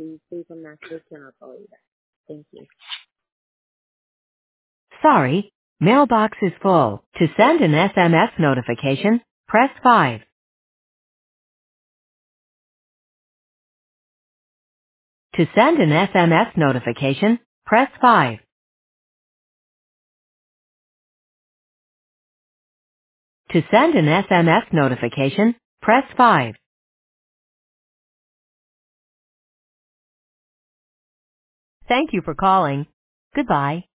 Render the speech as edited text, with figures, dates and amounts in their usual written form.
please leave a message and I'll call you back. Thank you. Sorry, mailbox is full. To send an SMS notification, press 5. To send an SMS notification, press 5. To send an SMS notification, press 5. Thank you for calling. Goodbye.